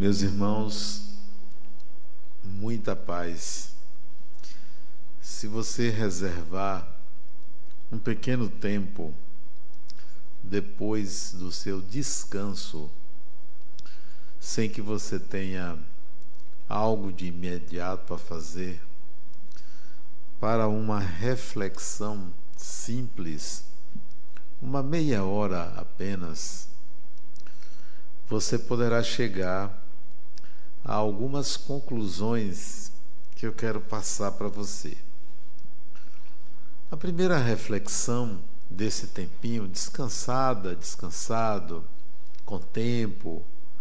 Meus irmãos, muita paz. Se você reservar um pequeno tempo depois do seu descanso, sem que você tenha algo de imediato para fazer, para uma reflexão simples, uma meia hora apenas, você poderá chegar a algumas conclusões que eu quero passar para você. A primeira reflexão desse tempinho, descansado, com tempo,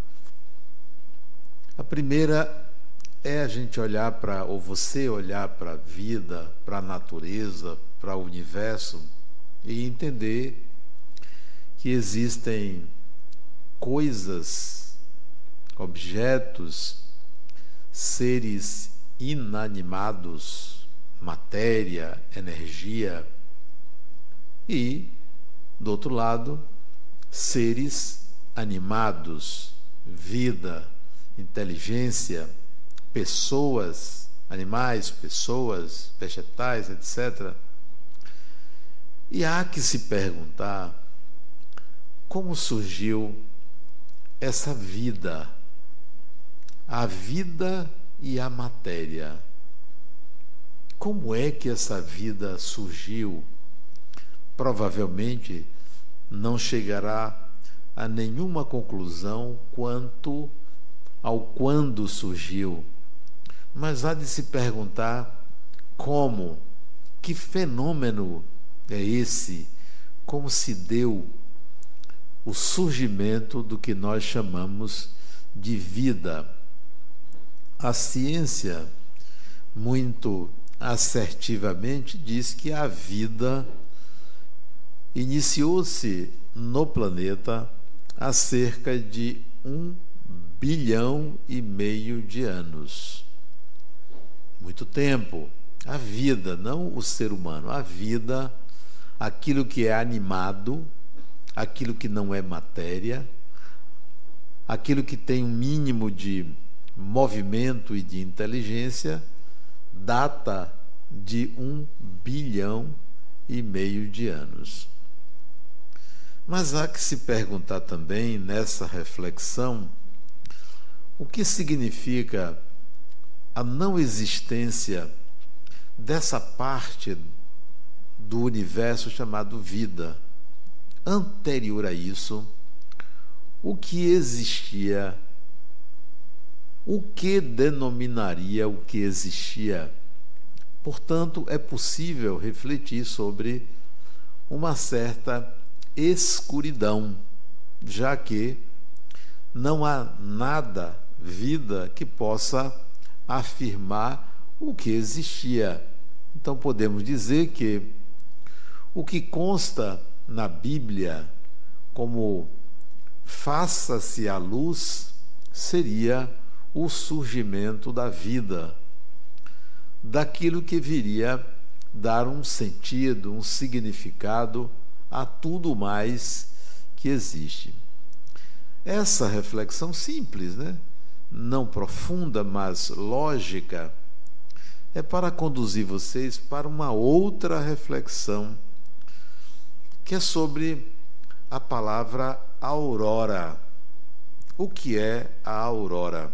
a primeira é a gente olhar para, ou você olhar para a vida, para a natureza, para o universo e entender que existem coisas, objetos, seres inanimados, matéria, energia, e, do outro lado, seres animados, vida, inteligência, pessoas, animais, pessoas, vegetais, etc. E há que se perguntar como surgiu essa vida, a vida e a matéria. Como é que essa vida surgiu? Provavelmente não chegará a nenhuma conclusão quanto ao quando surgiu, mas há de se perguntar como, que fenômeno é esse, como se deu o surgimento do que nós chamamos de vida. A ciência, muito assertivamente, diz que a vida iniciou-se no planeta há cerca de 1,5 bilhão de anos. Muito tempo. A vida, não o ser humano, a vida, aquilo que é animado, aquilo que não é matéria, aquilo que tem um mínimo de movimento e de inteligência, data de 1,5 bilhão de anos. Mas há que se perguntar também, nessa reflexão, o que significa a não existência dessa parte do universo chamado vida. Anterior a isso, o que existia, o que denominaria o que existia. Portanto, é possível refletir sobre uma certa escuridão, já que não há nada, vida, que possa afirmar o que existia. Então podemos dizer que o que consta na Bíblia como faça-se a luz seria o surgimento da vida, daquilo que viria dar um sentido, um significado a tudo mais que existe. Essa reflexão simples, não profunda, mas lógica, é para conduzir vocês para uma outra reflexão, que é sobre a palavra aurora. O que é a aurora?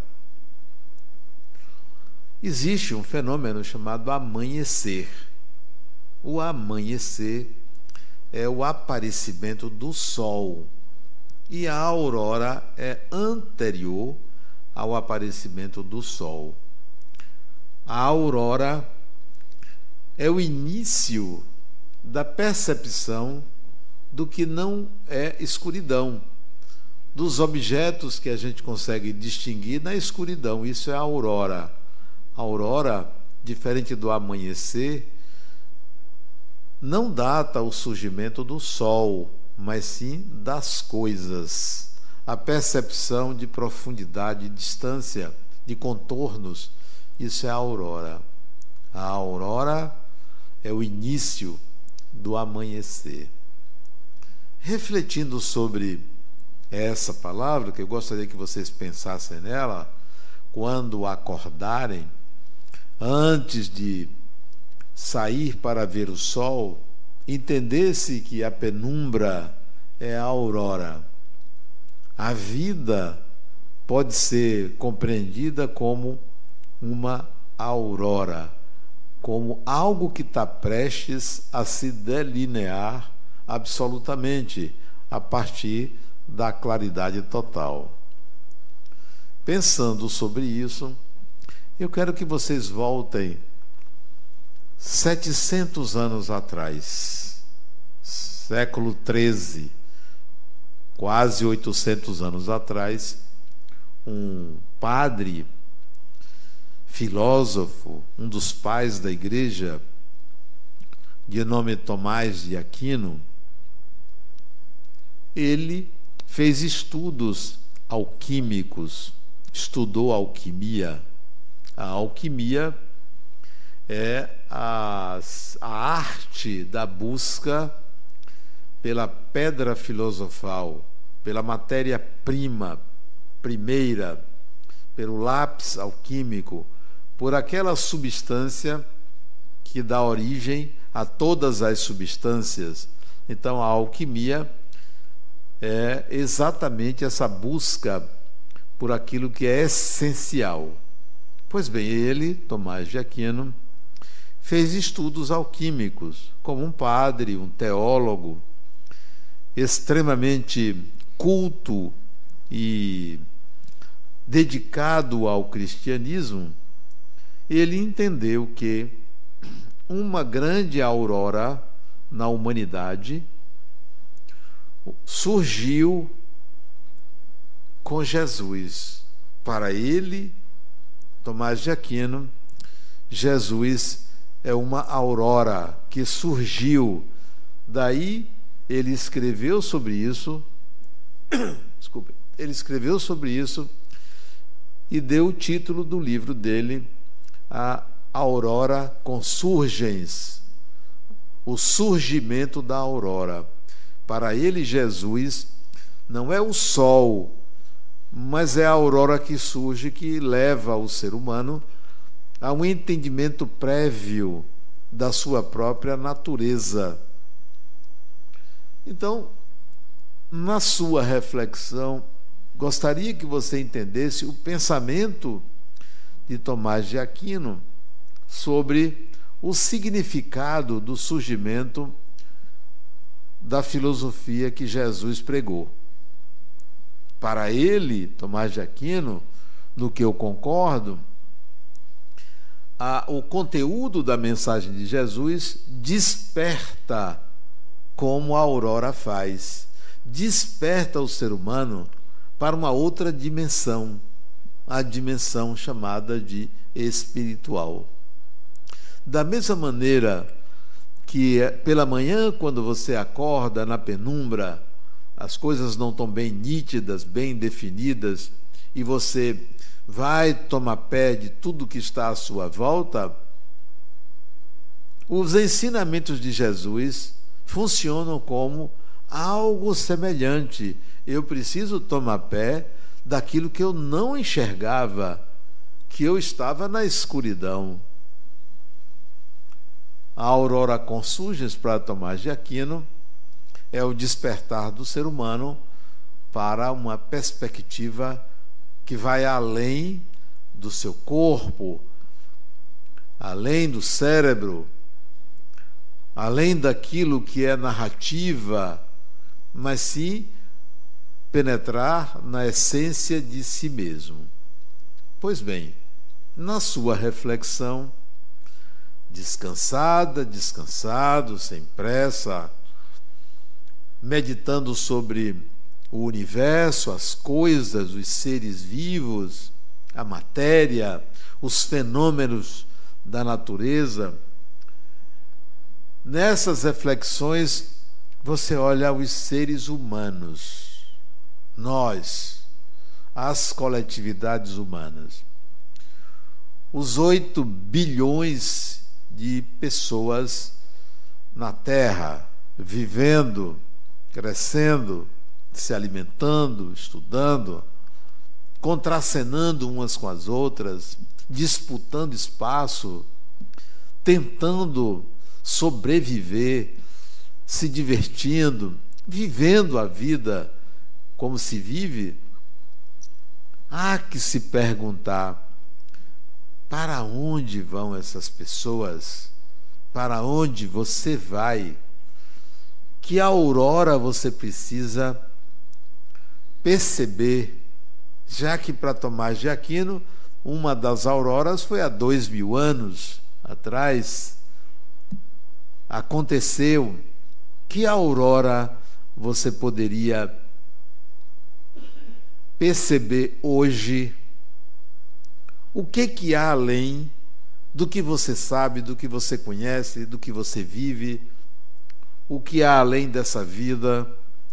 Existe um fenômeno chamado amanhecer. O amanhecer é o aparecimento do sol, e a aurora é anterior ao aparecimento do sol. A aurora é o início da percepção do que não é escuridão, dos objetos que a gente consegue distinguir na escuridão. Isso é a aurora. A aurora, diferente do amanhecer, não data o surgimento do sol, mas sim das coisas. A percepção de profundidade, de distância, de contornos, isso é a aurora. A aurora é o início do amanhecer. Refletindo sobre essa palavra, que eu gostaria que vocês pensassem nela quando acordarem, antes de sair para ver o sol, entendesse que a penumbra é a aurora. A vida pode ser compreendida como uma aurora, como algo que está prestes a se delinear absolutamente a partir da claridade total. Pensando sobre isso, eu quero que vocês voltem 700 anos atrás, século XIII, quase 800 anos atrás, um padre, filósofo, um dos pais da igreja, de nome Tomás de Aquino, ele fez estudos alquímicos, estudou alquimia. A alquimia é a arte da busca pela pedra filosofal, pela matéria-prima primeira, pelo lápis alquímico, por aquela substância que dá origem a todas as substâncias. Então, a alquimia é exatamente essa busca por aquilo que é essencial. Pois bem, ele, Tomás de Aquino, fez estudos alquímicos, como um padre, um teólogo, extremamente culto e dedicado ao cristianismo. Ele entendeu que uma grande aurora na humanidade surgiu com Jesus. Para ele, Tomás de Aquino, Jesus é uma aurora que surgiu. Daí ele escreveu sobre isso, desculpe, ele escreveu sobre isso e deu o título do livro dele, A Aurora Consurgens, o surgimento da aurora. Para ele, Jesus não é o sol, mas é a aurora que surge, que leva o ser humano a um entendimento prévio da sua própria natureza. Então, na sua reflexão, gostaria que você entendesse o pensamento de Tomás de Aquino sobre o significado do surgimento da filosofia que Jesus pregou. Para ele, Tomás de Aquino, no que eu concordo, o conteúdo da mensagem de Jesus desperta como a aurora faz. Desperta o ser humano para uma outra dimensão, a dimensão chamada de espiritual. Da mesma maneira que pela manhã, quando você acorda na penumbra, as coisas não estão bem nítidas, bem definidas, e você vai tomar pé de tudo que está à sua volta, os ensinamentos de Jesus funcionam como algo semelhante. Eu preciso tomar pé daquilo que eu não enxergava, que eu estava na escuridão. A aurora consurgens, para Tomás de Aquino, é o despertar do ser humano para uma perspectiva que vai além do seu corpo, além do cérebro, além daquilo que é narrativa, mas sim penetrar na essência de si mesmo. Pois bem, na sua reflexão, descansado, sem pressa, meditando sobre o universo, as coisas, os seres vivos, a matéria, os fenômenos da natureza. Nessas reflexões, você olha os seres humanos, nós, as coletividades humanas, os 8 bilhões de pessoas na Terra, vivendo, crescendo, se alimentando, estudando, contracenando umas com as outras, disputando espaço, tentando sobreviver, se divertindo, vivendo a vida como se vive, há que se perguntar: para onde vão essas pessoas? Para onde você vai? Que aurora você precisa perceber? Já que para Tomás de Aquino, uma das auroras foi há 2000 anos atrás. Aconteceu. Que aurora você poderia perceber hoje? O que há além do que você sabe, do que você conhece, do que você vive? O que há além dessa vida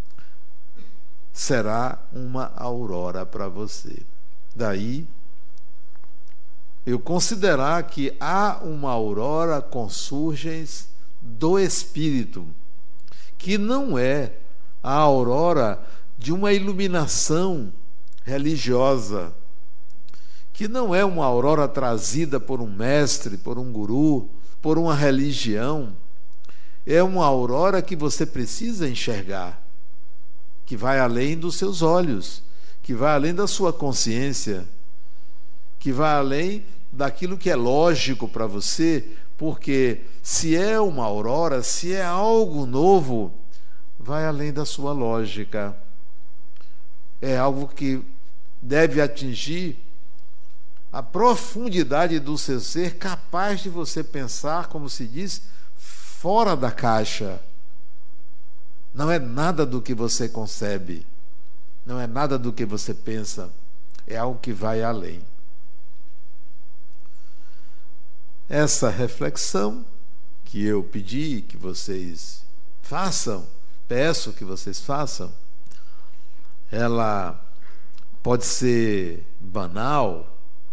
será uma aurora para você. Daí, eu considerar que há uma aurora com surgens do Espírito, que não é a aurora de uma iluminação religiosa, que não é uma aurora trazida por um mestre, por um guru, por uma religião. É uma aurora que você precisa enxergar, que vai além dos seus olhos, que vai além da sua consciência, que vai além daquilo que é lógico para você, porque se é uma aurora, se é algo novo, vai além da sua lógica. É algo que deve atingir a profundidade do seu ser, capaz de você pensar, como se diz, fora da caixa. Não é nada do que você concebe, não é nada do que você pensa, é algo que vai além. Essa reflexão que eu pedi que vocês façam, peço que vocês façam, ela pode ser banal,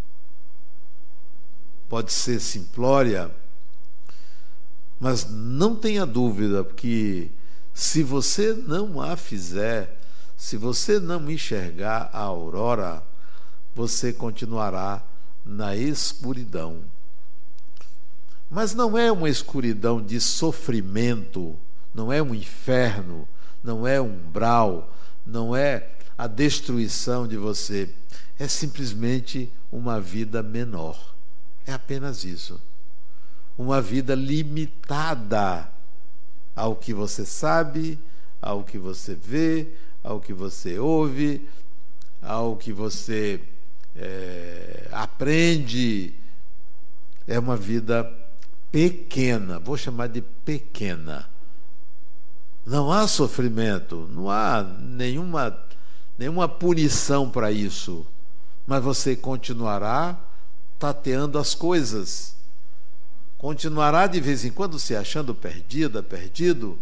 pode ser simplória, mas não tenha dúvida que se você não a fizer, se você não enxergar a aurora, você continuará na escuridão. Mas não é uma escuridão de sofrimento, não é um inferno, não é um umbral, não é a destruição de você. É simplesmente uma vida menor. É apenas isso. Uma vida limitada ao que você sabe, ao que você vê, ao que você ouve, ao que você aprende. É uma vida pequena, vou chamar de pequena. Não há sofrimento, não há nenhuma punição para isso, mas você continuará tateando as coisas, continuará de vez em quando se achando perdida, perdido,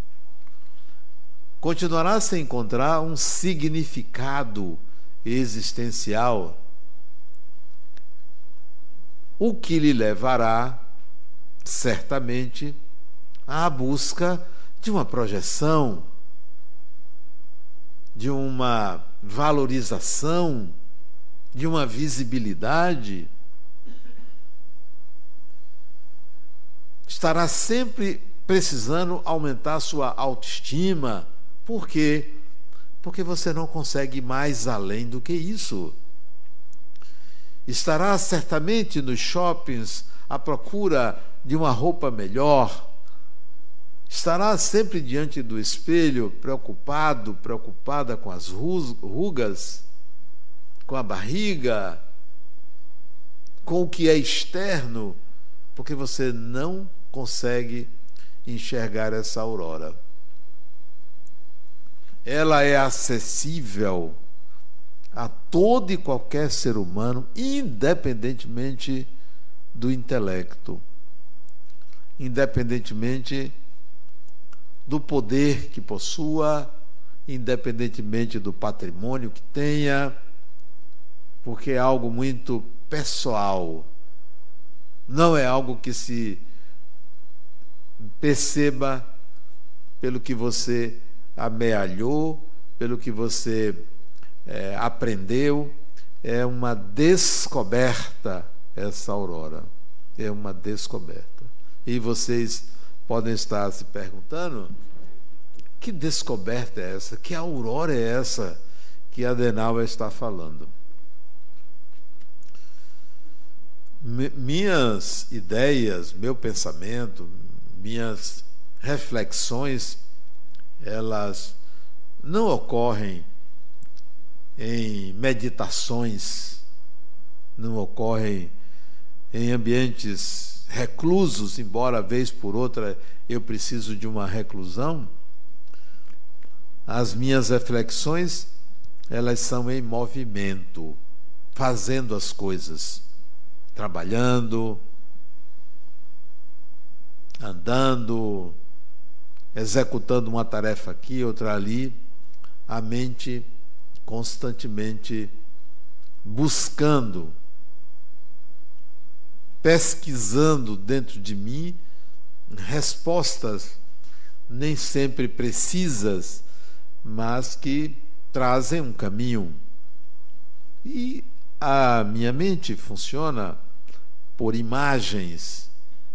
continuará sem encontrar um significado existencial, o que lhe levará, certamente, à busca de uma projeção, de uma valorização, de uma visibilidade. Estará sempre precisando aumentar sua autoestima. Por quê? Porque você não consegue ir mais além do que isso. Estará certamente nos shoppings à procura de uma roupa melhor. Estará sempre diante do espelho, preocupada com as rugas, com a barriga, com o que é externo, porque você não consegue enxergar essa aurora. Ela é acessível a todo e qualquer ser humano, independentemente do intelecto, independentemente do poder que possua, independentemente do patrimônio que tenha, porque é algo muito pessoal, não é algo que se perceba pelo que você amealhou, pelo que você aprendeu, é uma descoberta essa aurora. É uma descoberta. E vocês podem estar se perguntando: que descoberta é essa? Que aurora é essa que Adenauer está falando? Minhas ideias, meu pensamento, minhas reflexões, elas não ocorrem em meditações, não ocorrem em ambientes reclusos, embora vez por outra eu preciso de uma reclusão. As minhas reflexões, elas são em movimento, fazendo as coisas, trabalhando, andando, executando uma tarefa aqui, outra ali, a mente constantemente buscando, pesquisando dentro de mim respostas nem sempre precisas, mas que trazem um caminho. E a minha mente funciona por imagens.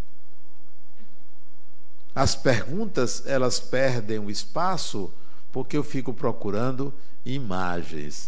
As perguntas, elas perdem o espaço porque eu fico procurando imagens.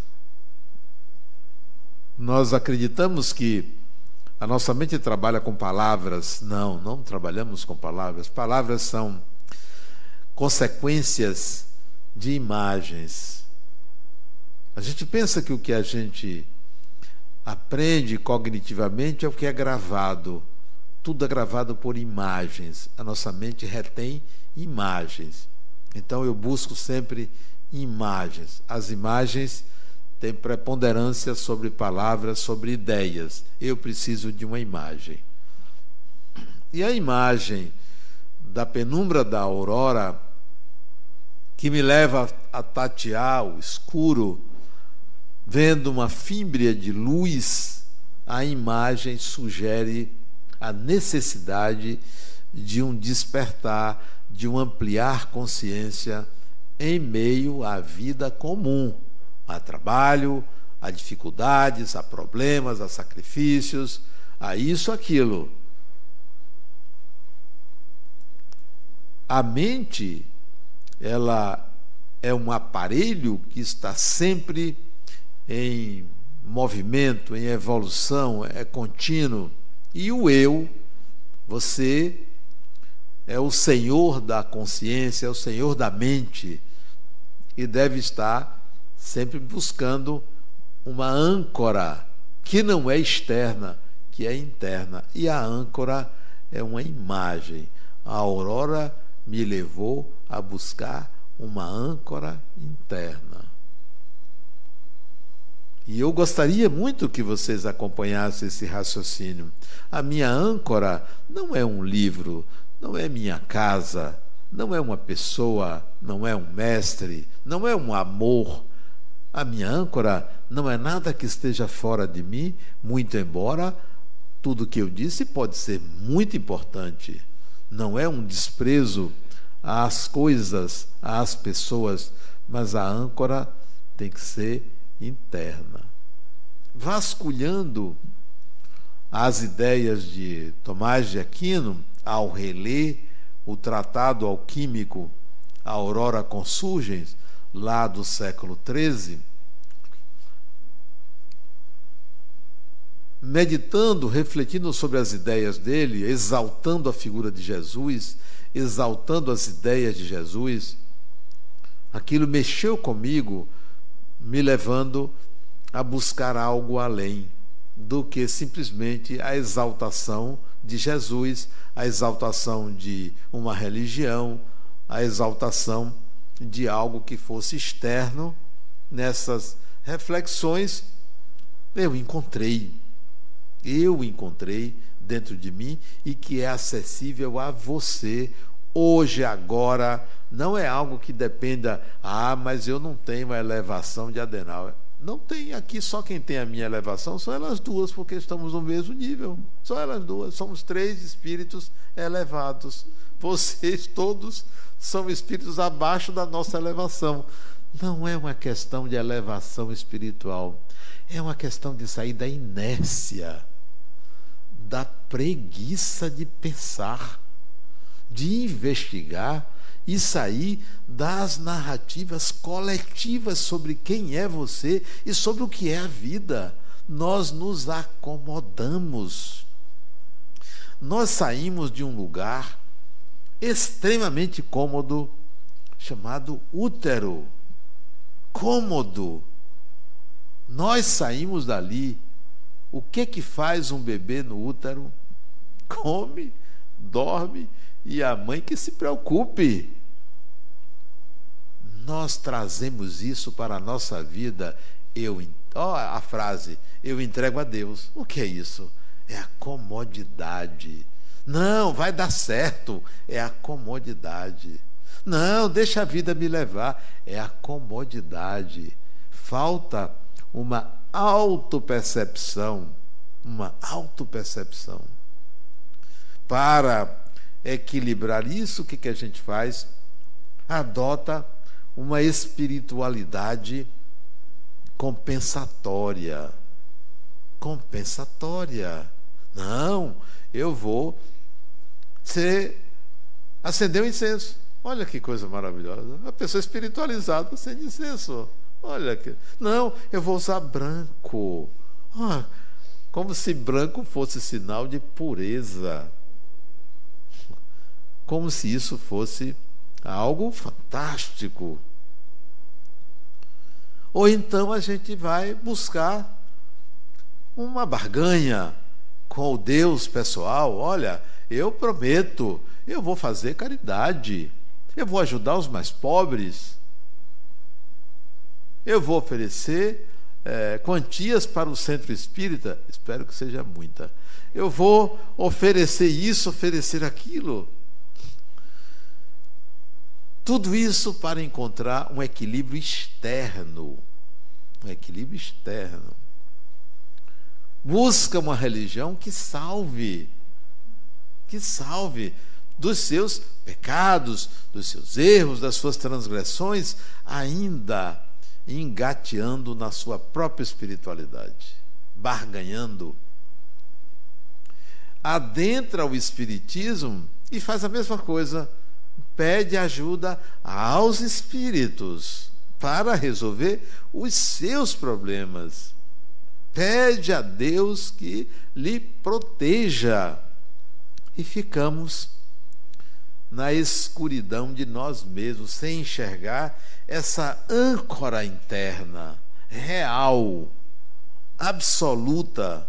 Nós acreditamos que a nossa mente trabalha com palavras. Não, não trabalhamos com palavras. Palavras são consequências de imagens. A gente pensa que o que a gente aprende cognitivamente é o que é gravado. Tudo é gravado por imagens. A nossa mente retém imagens. Então eu busco sempre imagens. As imagens têm preponderância sobre palavras, sobre ideias. Eu preciso de uma imagem. E a imagem da penumbra da aurora, que me leva a tatear o escuro, vendo uma fímbria de luz, a imagem sugere a necessidade de um despertar, de um ampliar consciência em meio à vida comum, a trabalho, a dificuldades, a problemas, a sacrifícios, a isso, aquilo. A mente, ela é um aparelho que está sempre em movimento, em evolução, é contínuo. E o eu, você é o senhor da consciência, é o senhor da mente, e deve estar sempre buscando uma âncora que não é externa, que é interna. E a âncora é uma imagem. A aurora me levou a buscar uma âncora interna. E eu gostaria muito que vocês acompanhassem esse raciocínio. A minha âncora não é um livro, não é minha casa, não é uma pessoa, não é um mestre, não é um amor. A minha âncora não é nada que esteja fora de mim, muito embora tudo que eu disse pode ser muito importante. Não é um desprezo às coisas, às pessoas, mas a âncora tem que ser interna. Vasculhando as ideias de Tomás de Aquino, ao reler o tratado alquímico Aurora Consurgens, lá do século XIII, meditando, refletindo sobre as ideias dele, exaltando a figura de Jesus, exaltando as ideias de Jesus, aquilo mexeu comigo, me levando a buscar algo além do que simplesmente a exaltação de Jesus, a exaltação de uma religião, a exaltação de algo que fosse externo. Nessas reflexões, eu encontrei dentro de mim e que é acessível a você hoje, agora. Não é algo que dependa, mas eu não tenho a elevação de Adenauer. Não tem aqui, só quem tem a minha elevação são elas duas, porque estamos no mesmo nível. Só elas duas, somos 3 espíritos elevados. Vocês todos são espíritos abaixo da nossa elevação. não é uma questão de elevação espiritual, é uma questão de sair da inércia, da preguiça de pensar, de investigar e sair das narrativas coletivas sobre quem é você e sobre o que é a vida. Nós nos acomodamos. Nós saímos de um lugar extremamente cômodo, chamado útero. Cômodo. Nós saímos dali. O que faz um bebê no útero? Come, dorme, e a mãe que se preocupe. Nós trazemos isso para a nossa vida. A frase, eu entrego a Deus. O que é isso? É a comodidade. Não, vai dar certo. É a comodidade. Não, deixa a vida me levar. É a comodidade. Falta uma autopercepção. Uma autopercepção. Para equilibrar isso, o que a gente faz? Adota uma espiritualidade compensatória. Compensatória. Não, eu vou acender o incenso. Olha que coisa maravilhosa. A pessoa espiritualizada acende incenso. Olha que. Não, eu vou usar branco. Como se branco fosse sinal de pureza. Como se isso fosse algo fantástico. Ou então a gente vai buscar uma barganha com o Deus pessoal. Olha, eu prometo, eu vou fazer caridade, eu vou ajudar os mais pobres, eu vou oferecer quantias para o centro espírita, espero que seja muita, eu vou oferecer isso, oferecer aquilo. Tudo isso para encontrar um equilíbrio externo. Um equilíbrio externo. Busca uma religião que salve dos seus pecados, dos seus erros, das suas transgressões, ainda engateando na sua própria espiritualidade, barganhando. Adentra o espiritismo e faz a mesma coisa. Pede ajuda aos espíritos para resolver os seus problemas. Pede a Deus que lhe proteja. E ficamos na escuridão de nós mesmos, sem enxergar essa âncora interna, real, absoluta.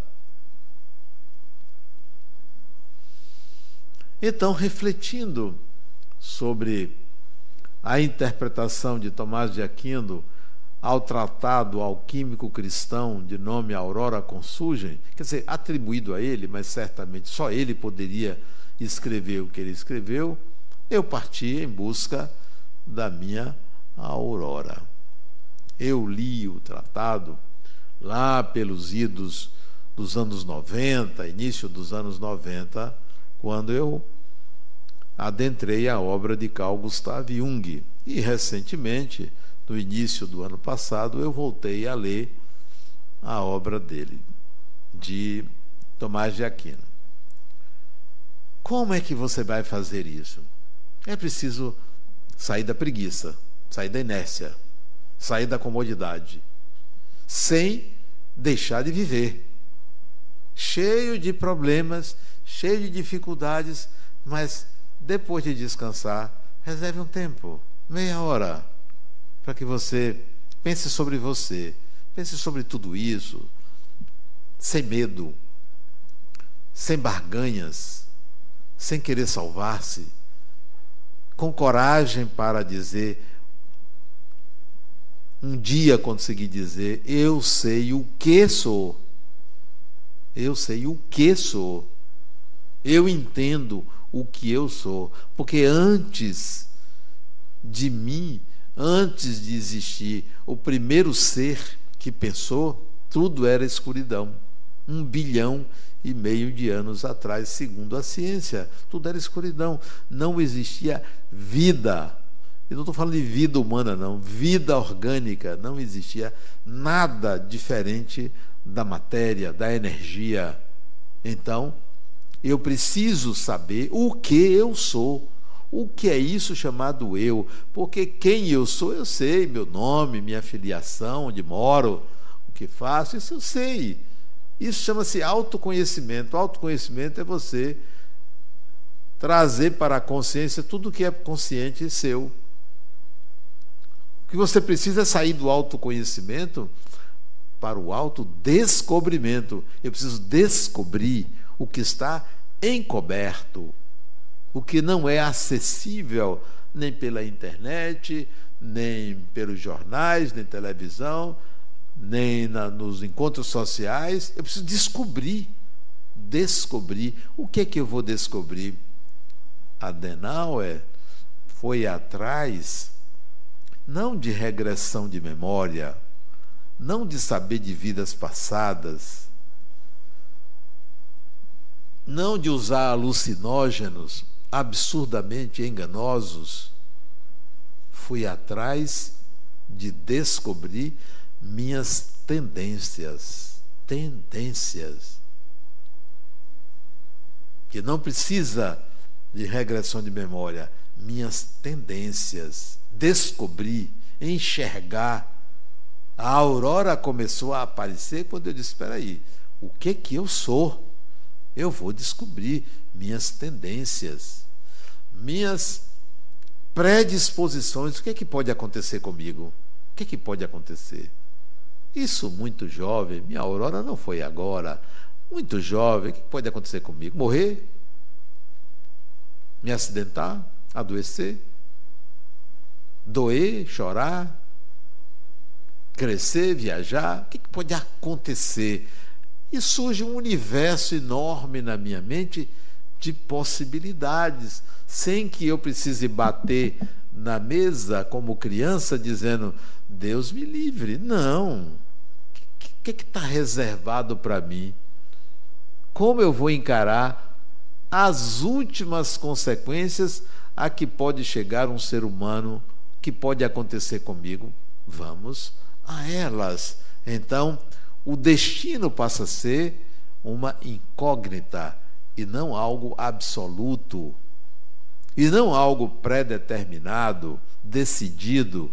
Então, refletindo sobre a interpretação de Tomás de Aquino ao tratado alquímico cristão de nome Aurora Consugem, quer dizer, atribuído a ele, mas certamente só ele poderia escrever o que ele escreveu, eu parti em busca da minha Aurora. Eu li o tratado lá pelos idos dos anos 90, início dos anos 90, quando eu adentrei a obra de Carl Gustav Jung. E, recentemente, no início do ano passado, eu voltei a ler a obra dele, de Tomás de Aquino. Como é que você vai fazer isso? É preciso sair da preguiça, sair da inércia, sair da comodidade, sem deixar de viver. Cheio de problemas, cheio de dificuldades, mas depois de descansar, reserve um tempo, meia hora, para que você pense sobre você, pense sobre tudo isso, sem medo, sem barganhas, sem querer salvar-se, com coragem para dizer, um dia conseguir dizer, eu sei o que sou, eu sei o que sou, eu entendo o que eu sou, porque antes de mim, antes de existir o primeiro ser que pensou, tudo era escuridão. 1,5 bilhão de anos atrás, segundo a ciência, tudo era escuridão. Não existia vida. E não estou falando de vida humana, não. Vida orgânica. Não existia nada diferente da matéria, da energia. Então, eu preciso saber o que eu sou. O que é isso chamado eu? Porque quem eu sou, eu sei. Meu nome, minha filiação, onde moro, o que faço, isso eu sei. Isso chama-se autoconhecimento. Autoconhecimento é você trazer para a consciência tudo que é consciente e seu. O que você precisa é sair do autoconhecimento para o autodescobrimento. Eu preciso descobrir o que está encoberto, o que não é acessível nem pela internet, nem pelos jornais, nem televisão, nem nos encontros sociais. Eu preciso descobrir. O que é que eu vou descobrir? Adenauer foi atrás não de regressão de memória, não de saber de vidas passadas, não de usar alucinógenos absurdamente enganosos. Fui atrás de descobrir minhas tendências. Que não precisa de regressão de memória. Minhas tendências. Descobrir, enxergar. A aurora começou a aparecer quando eu disse: espera aí, o que eu sou? Eu vou descobrir minhas tendências, minhas predisposições. O que é que pode acontecer comigo? O que é que pode acontecer? Isso muito jovem, minha aurora não foi agora. Muito jovem, o que pode acontecer comigo? Morrer? Me acidentar? Adoecer? Doer? Chorar? Crescer? Viajar? O que pode acontecer? E surge um universo enorme na minha mente de possibilidades, sem que eu precise bater na mesa como criança dizendo: Deus me livre. Não. O que está reservado para mim? Como eu vou encarar as últimas consequências a que pode chegar um ser humano, que pode acontecer comigo? Vamos a elas. Então, o destino passa a ser uma incógnita e não algo absoluto, e não algo pré-determinado, decidido.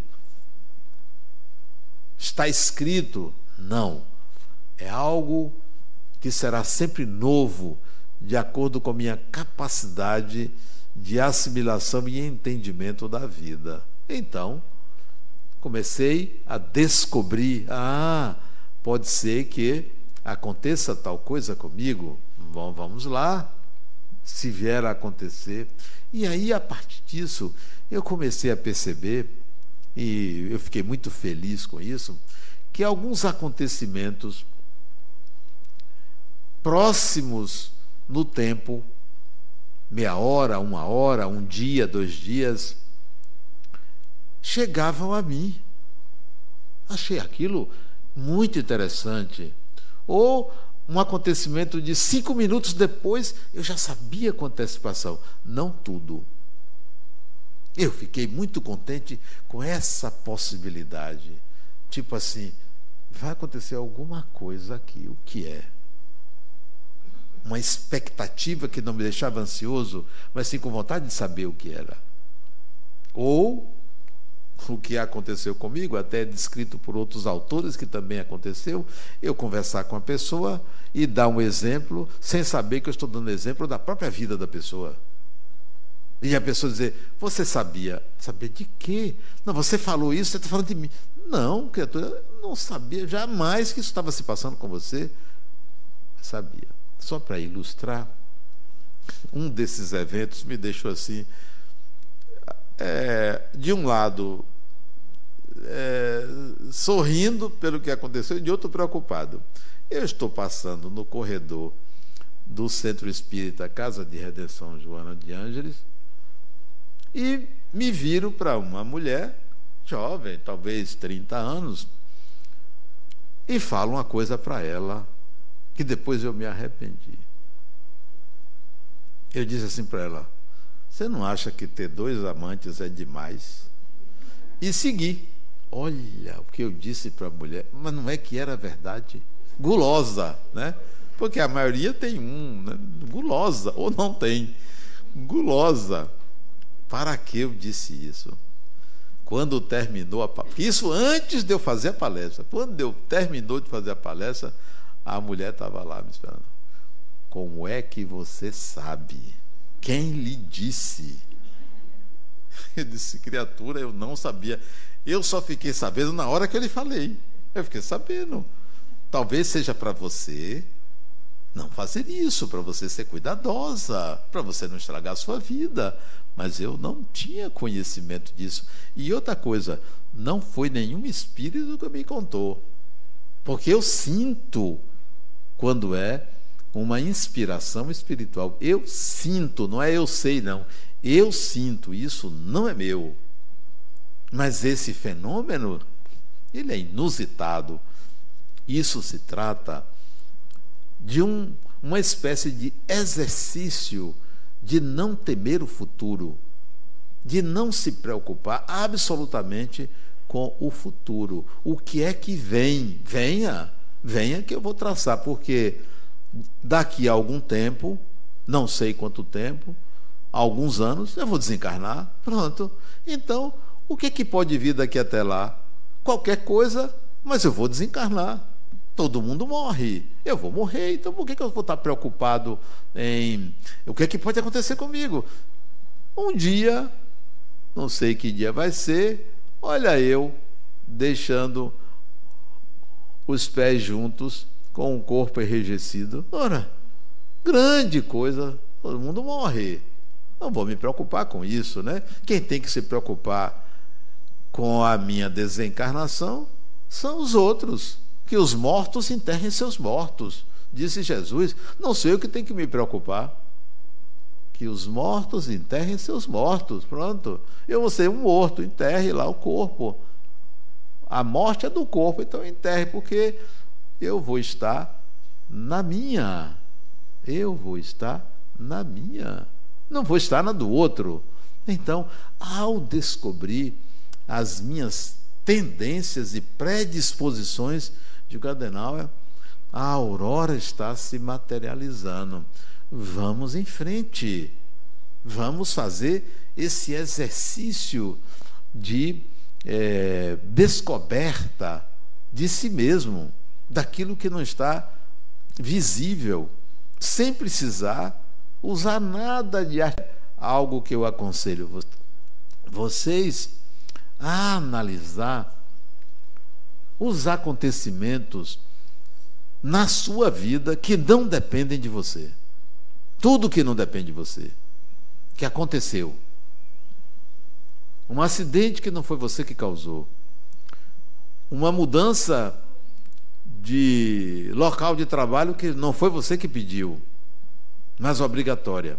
Está escrito. Não. É algo que será sempre novo, de acordo com minha capacidade de assimilação e entendimento da vida. Então, comecei a descobrir: pode ser que aconteça tal coisa comigo. Bom, vamos lá, se vier a acontecer. E aí, a partir disso, eu comecei a perceber, e eu fiquei muito feliz com isso, que alguns acontecimentos próximos no tempo, meia hora, uma hora, um dia, 2 dias, chegavam a mim. Achei aquilo muito interessante. Ou um acontecimento de 5 minutos depois, eu já sabia com antecipação. Não tudo. Eu fiquei muito contente com essa possibilidade. Tipo assim, vai acontecer alguma coisa aqui. O que é? Uma expectativa que não me deixava ansioso, mas sim com vontade de saber o que era. Ou o que aconteceu comigo, até descrito por outros autores que também aconteceu, eu conversar com a pessoa e dar um exemplo, sem saber que eu estou dando exemplo da própria vida da pessoa. E a pessoa dizer: você sabia? Saber de quê? Não, você falou isso, você está falando de mim. Não, criatura, não sabia jamais que isso estava se passando com você. Sabia. Só para ilustrar, um desses eventos me deixou assim, de um lado, sorrindo pelo que aconteceu, e de outro preocupado. Eu estou passando no corredor do Centro Espírita Casa de Redenção Joana de Ângeles e me viro para uma mulher jovem, talvez 30 anos, e falo uma coisa para ela que depois eu me arrependi. Eu disse assim para ela: você não acha que ter 2 amantes é demais? e segui. Olha o que eu disse para a mulher, mas não é que era verdade. Gulosa, né? Porque a maioria tem né? Gulosa, ou não tem. Gulosa. Para que eu disse isso? Quando terminou a palestra, isso antes de eu fazer a palestra, quando eu terminou de fazer a palestra, a mulher estava lá me esperando. Como é que você sabe? Quem lhe disse? Eu disse, criatura, eu não sabia. Eu só fiquei sabendo na hora que eu lhe falei. Eu fiquei sabendo. Talvez seja para você não fazer isso, para você ser cuidadosa, para você não estragar a sua vida. Mas eu não tinha conhecimento disso. E outra coisa, não foi nenhum espírito que me contou. Porque eu sinto quando é uma inspiração espiritual. Eu sinto, não é eu sei, não. Eu sinto, isso não é meu. Mas esse fenômeno, ele é inusitado. Isso se trata de uma espécie de exercício de não temer o futuro, de não se preocupar absolutamente com o futuro. O que é que vem? Venha que eu vou traçar, porque daqui a algum tempo, não sei quanto tempo, alguns anos, eu vou desencarnar, pronto. Então, o que é que pode vir daqui até lá? Qualquer coisa, mas eu vou desencarnar. Todo mundo morre, eu vou morrer, então por que eu vou estar preocupado em o que é que pode acontecer comigo? Um dia, não sei que dia vai ser, olha eu deixando os pés juntos com o corpo enrijecido. Ora, grande coisa, todo mundo morre. Não vou me preocupar com isso, né? Quem tem que se preocupar com a minha desencarnação são os outros. Que os mortos enterrem seus mortos, disse Jesus. Não sei eu que tenho que me preocupar. Que os mortos enterrem seus mortos, pronto. Eu vou ser um morto, enterre lá o corpo. A morte é do corpo, então enterre, porque eu vou estar na minha. Eu vou estar na minha. Não vou estar na do outro. Então, ao descobrir as minhas tendências e predisposições, digo, Adenauer, a aurora está se materializando. Vamos em frente. Vamos fazer esse exercício de descoberta de si mesmo, daquilo que não está visível, sem precisar usar nada de arte. Algo que eu aconselho vocês a analisar os acontecimentos na sua vida que não dependem de você. Tudo que não depende de você, que aconteceu. Um acidente que não foi você que causou. Uma mudança de local de trabalho que não foi você que pediu, mas obrigatória.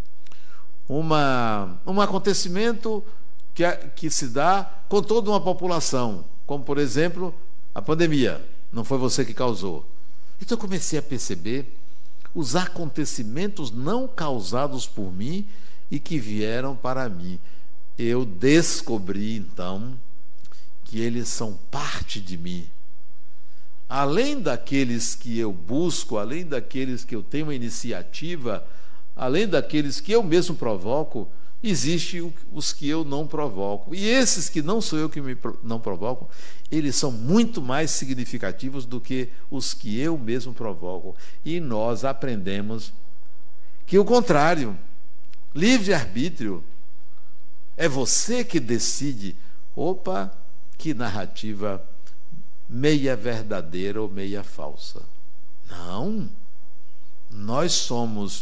Um acontecimento que se dá com toda uma população, como, por exemplo, a pandemia, não foi você que causou. Então eu comecei a perceber os acontecimentos não causados por mim e que vieram para mim. Eu descobri, então, que eles são parte de mim. Além daqueles que eu busco, além daqueles que eu tenho uma iniciativa, além daqueles que eu mesmo provoco, existem os que eu não provoco. E esses que não sou eu que não provoco, eles são muito mais significativos do que os que eu mesmo provoco. E nós aprendemos que o contrário, livre-arbítrio, é você que decide. Opa, que narrativa meia verdadeira ou meia falsa. Não, nós somos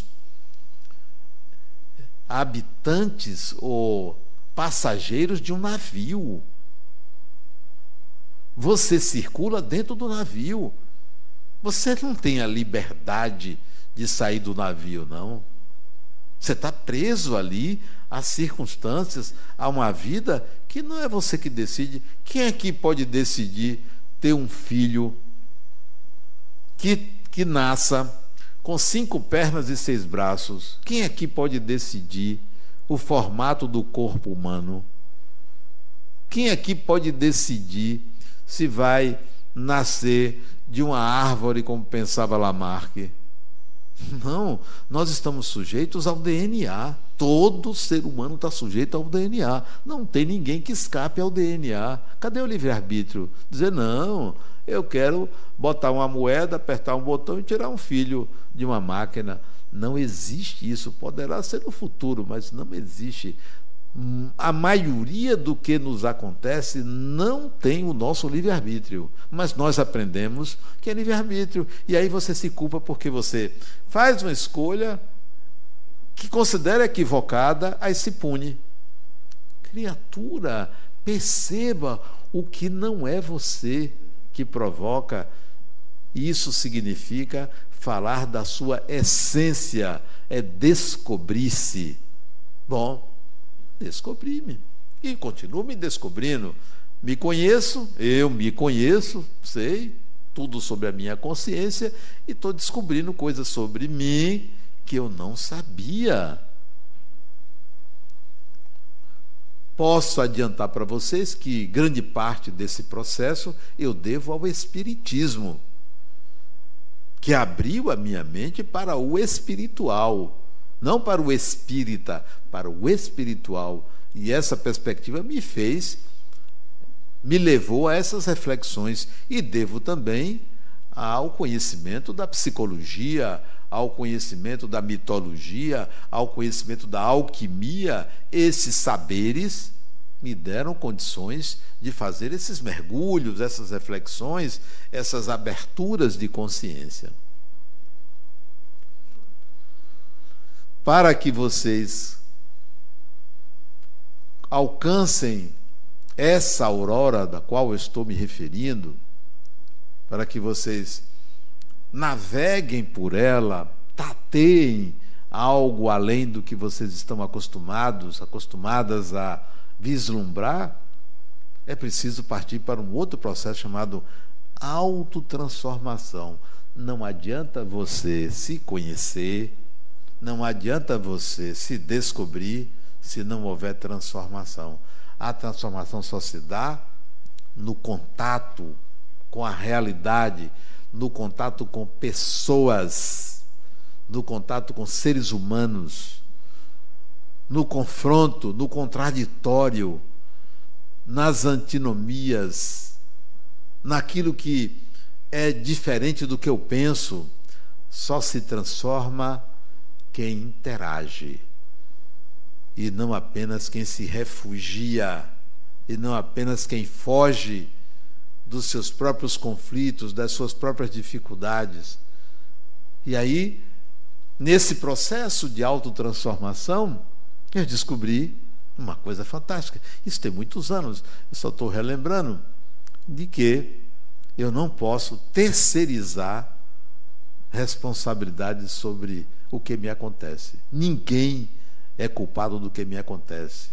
habitantes ou passageiros de um navio. Você circula dentro do navio. Você não tem a liberdade de sair do navio, não. Você está preso ali às circunstâncias, a uma vida que não é você que decide. Quem aqui pode decidir ter um filho que nasça com 5 pernas e 6 braços? Quem aqui pode decidir o formato do corpo humano? Quem aqui pode decidir se vai nascer de uma árvore, como pensava Lamarck? Não, nós estamos sujeitos ao DNA. Todo ser humano está sujeito ao DNA. Não tem ninguém que escape ao DNA. Cadê o livre-arbítrio? Dizer, não, eu quero botar uma moeda, apertar um botão e tirar um filho de uma máquina. Não existe isso. Poderá ser no futuro, mas não existe. A maioria do que nos acontece não tem o nosso livre-arbítrio, mas nós aprendemos que é livre-arbítrio, e aí você se culpa porque você faz uma escolha que considera equivocada, aí se pune. Criatura, perceba o que não é você que provoca. Isso significa falar da sua essência, é descobrir-se. Bom, descobri-me e continuo me descobrindo. Me conheço, eu me conheço, sei tudo sobre a minha consciência e estou descobrindo coisas sobre mim que eu não sabia. Posso adiantar para vocês que grande parte desse processo eu devo ao Espiritismo, que abriu a minha mente para o espiritual. Não para o espírita, para o espiritual. E essa perspectiva me levou a essas reflexões. E devo também ao conhecimento da psicologia, ao conhecimento da mitologia, ao conhecimento da alquimia. Esses saberes me deram condições de fazer esses mergulhos, essas reflexões, essas aberturas de consciência. Para que vocês alcancem essa aurora da qual eu estou me referindo, para que vocês naveguem por ela, tateiem algo além do que vocês estão acostumadas a vislumbrar, é preciso partir para um outro processo chamado autotransformação. Não adianta você se conhecer, não adianta você se descobrir se não houver transformação. A transformação só se dá no contato com a realidade, no contato com pessoas, no contato com seres humanos, no confronto, no contraditório, nas antinomias, naquilo que é diferente do que eu penso. Só se transforma quem interage, e não apenas quem se refugia, e não apenas quem foge dos seus próprios conflitos, das suas próprias dificuldades. E aí, nesse processo de autotransformação, eu descobri uma coisa fantástica. Isso tem muitos anos, eu só estou relembrando de que eu não posso terceirizar responsabilidade sobre o que me acontece. Ninguém é culpado do que me acontece.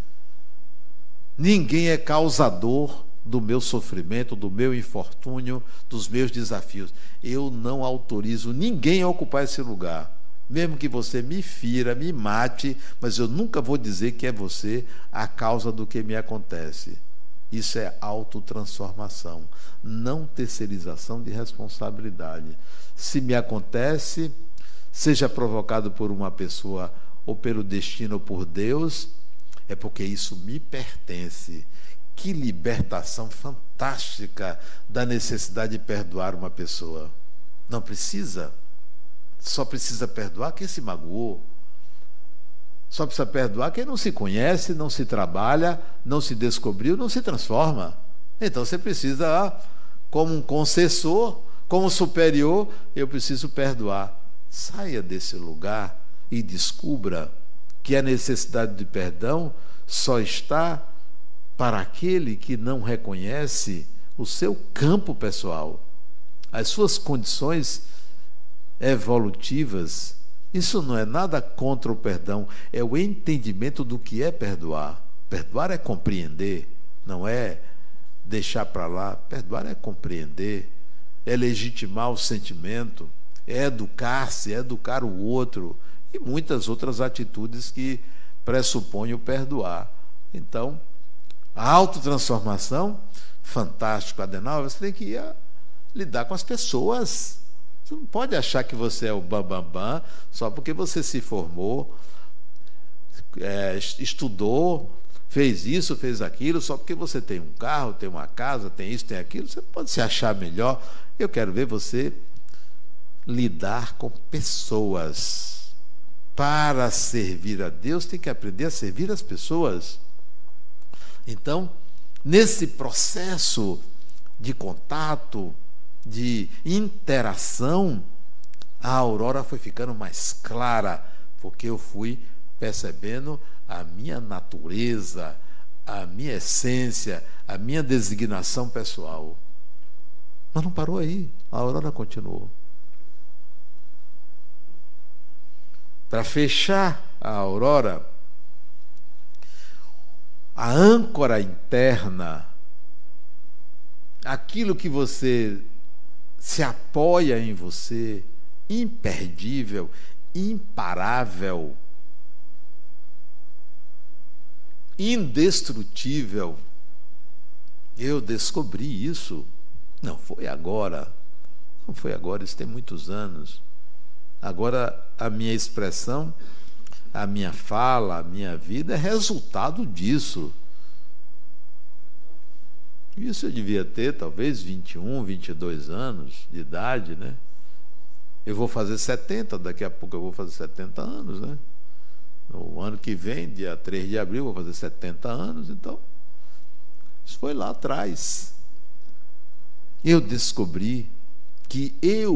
Ninguém é causador do meu sofrimento, do meu infortúnio, dos meus desafios. Eu não autorizo ninguém a ocupar esse lugar. Mesmo que você me fira, me mate, mas eu nunca vou dizer que é você a causa do que me acontece. Isso é autotransformação, não terceirização de responsabilidade. Se me acontece, seja provocado por uma pessoa, ou pelo destino, ou por Deus, é porque isso me pertence. Que libertação fantástica da necessidade de perdoar uma pessoa. Não precisa. Só precisa perdoar quem se magoou. Só precisa perdoar quem não se conhece, não se trabalha, não se descobriu, não se transforma. Então você precisa, como um concessor, como superior, eu preciso perdoar. Saia desse lugar e descubra que a necessidade de perdão só está para aquele que não reconhece o seu campo pessoal, as suas condições evolutivas. Isso não é nada contra o perdão, é o entendimento do que é perdoar. Perdoar é compreender, não é deixar para lá. Perdoar é compreender, é legitimar o sentimento, é educar-se, é educar o outro, e muitas outras atitudes que pressupõem o perdoar. Então, A autotransformação, fantástico, Adenauer, você tem que ir lidar com as pessoas. Você não pode achar que você é o bambambam só porque você se formou, estudou, fez isso, fez aquilo, só porque você tem um carro, tem uma casa, tem isso, tem aquilo, você pode se achar melhor. Eu quero ver você lidar com pessoas. Para servir a Deus, tem que aprender a servir as pessoas. Então, nesse processo de contato, de interação, a aurora foi ficando mais clara, porque eu fui percebendo a minha natureza, a minha essência, a minha designação pessoal. Mas não parou aí, a aurora continuou. Para fechar a aurora, a âncora interna, aquilo que você se apoia em você, imperdível, imparável, indestrutível. Eu descobri isso. Não foi agora. Não foi agora, isso tem muitos anos. Agora, a minha expressão, a minha fala, a minha vida é resultado disso. Isso eu devia ter, talvez, 21, 22 anos de idade, né? Eu vou fazer 70, daqui a pouco eu vou fazer 70 anos, né? No ano que vem, dia 3 de abril, eu vou fazer 70 anos, então, isso foi lá atrás. Eu descobri que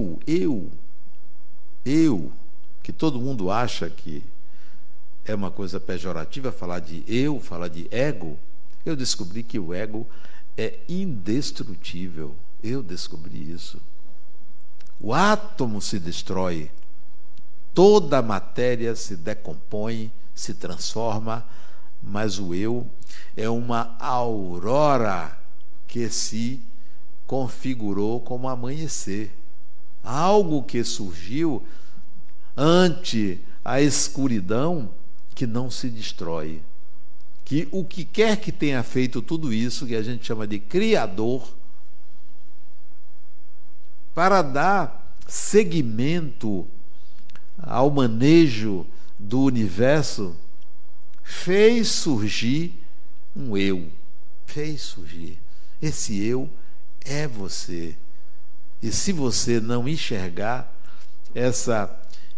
que todo mundo acha que é uma coisa pejorativa falar de eu, falar de ego, eu descobri que o ego é indestrutível. Eu descobri isso. O átomo se destrói, toda a matéria se decompõe, se transforma, mas o eu é uma aurora que se configurou como amanhecer. Algo que surgiu ante a escuridão que não se destrói. Que o que quer que tenha feito tudo isso, que a gente chama de Criador, para dar seguimento ao manejo do universo, fez surgir um eu. Fez surgir. Esse eu é você. E se você não enxergar essa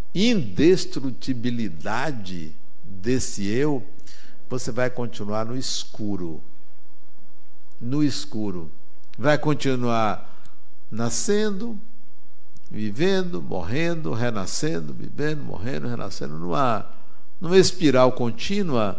indestrutibilidade desse eu, você vai continuar no escuro. No escuro. Vai continuar nascendo, vivendo, morrendo, renascendo, vivendo, morrendo, renascendo, numa espiral contínua,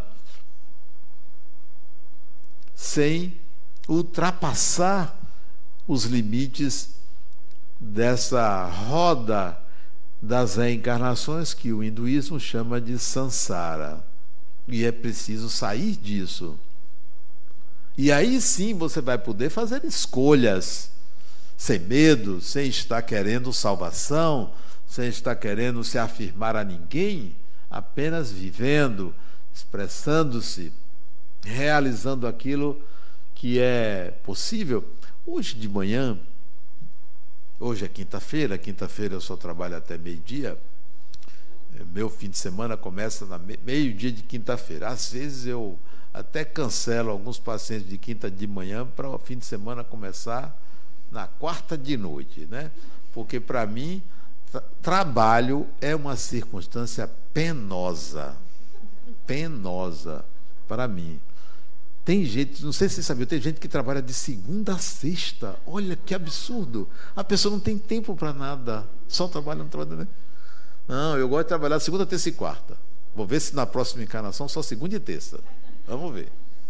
sem ultrapassar os limites dessa roda das reencarnações que o hinduísmo chama de samsara. E é preciso sair disso. E aí sim você vai poder fazer escolhas, sem medo, sem estar querendo salvação, sem estar querendo se afirmar a ninguém, apenas vivendo, expressando-se, realizando aquilo que é possível. Hoje de manhã, hoje é quinta-feira eu só trabalho até meio-dia, meu fim de semana começa na meio-dia de quinta-feira. Às vezes eu até cancelo alguns pacientes de quinta de manhã para o fim de semana começar na quarta de noite, né? Porque para mim trabalho é uma circunstância penosa para mim. Tem gente, não sei se você sabia, tem gente que trabalha de segunda a sexta. Olha que absurdo. A pessoa não tem tempo para nada, só trabalha, não trabalha, né? Não, eu gosto de trabalhar segunda, terça e quarta. Vou ver se na próxima encarnação só segunda e terça. Vamos ver.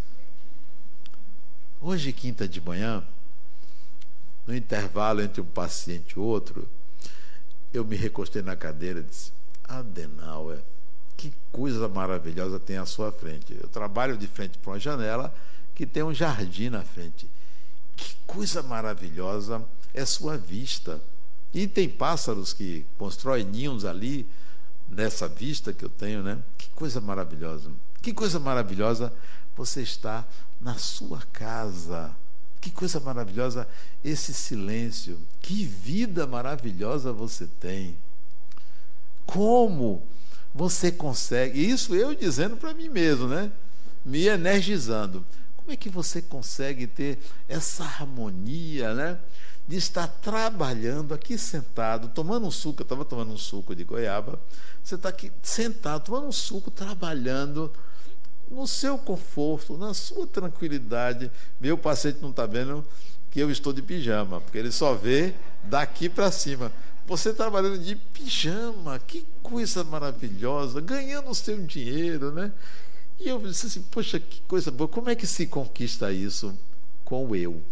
Hoje, quinta de manhã, no intervalo entre um paciente e outro, eu me recostei na cadeira e disse: Adenauer, que coisa maravilhosa tem à sua frente. Eu trabalho de frente para uma janela que tem um jardim na frente. Que coisa maravilhosa é sua vista. E tem pássaros que constroem ninhos ali, nessa vista que eu tenho, né? Que coisa maravilhosa. Que coisa maravilhosa você está na sua casa. Que coisa maravilhosa esse silêncio. Que vida maravilhosa você tem. Como você consegue, isso eu dizendo para mim mesmo, né? Me energizando. Como é que você consegue ter essa harmonia, né? De estar trabalhando aqui sentado, tomando um suco. Eu estava tomando um suco de goiaba. Você está aqui sentado, tomando um suco, trabalhando no seu conforto, na sua tranquilidade. Meu paciente não está vendo que eu estou de pijama, porque ele só vê daqui para cima. Você trabalhando de pijama, que coisa maravilhosa, ganhando o seu dinheiro, né? E eu disse assim, poxa, que coisa boa. Como é que se conquista isso? Com o eu.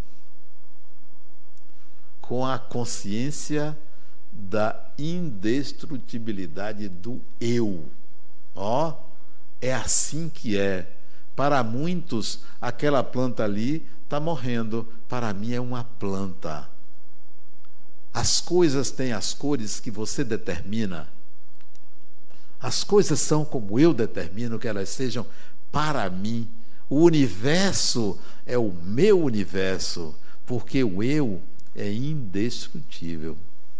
Com a consciência da indestrutibilidade do eu. Ó, é assim que é. Para muitos, aquela planta ali está morrendo. Para mim é uma planta. As coisas têm as cores que você determina. As coisas são como eu determino que elas sejam para mim. O universo é o meu universo, porque o eu é indestrutível.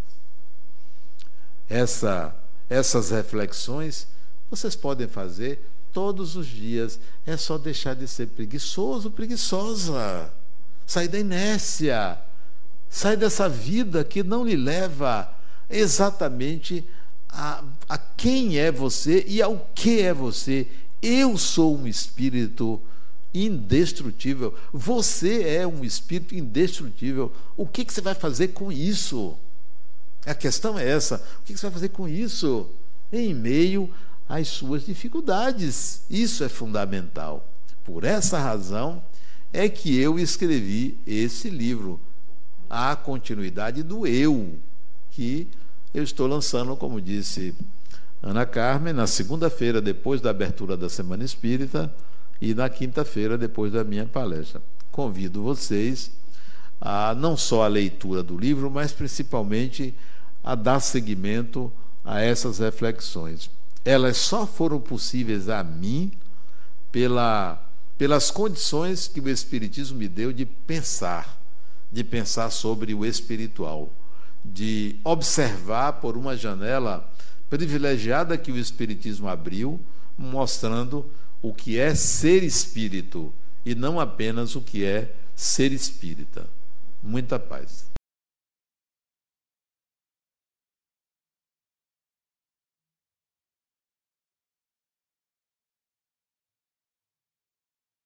Essas reflexões vocês podem fazer todos os dias. É só deixar de ser preguiçoso, preguiçosa. Sair da inércia. Sai dessa vida que não lhe leva exatamente a quem é você e ao que é você. Eu sou um espírito indestrutível. Você é um espírito indestrutível. O que você vai fazer com isso? A questão é essa. O que você vai fazer com isso? Em meio às suas dificuldades. Isso é fundamental. Por essa razão é que eu escrevi esse livro, A Continuidade do Eu, que eu estou lançando, como disse Ana Carmen, na segunda-feira, depois da abertura da Semana Espírita, e na quinta-feira, depois da minha palestra. Convido vocês a não só a leitura do livro, mas principalmente a dar seguimento a essas reflexões. Elas só foram possíveis a mim pelas condições que o Espiritismo me deu de pensar sobre o espiritual, de observar por uma janela privilegiada que o Espiritismo abriu, mostrando o que é ser espírito e não apenas o que é ser espírita. Muita paz.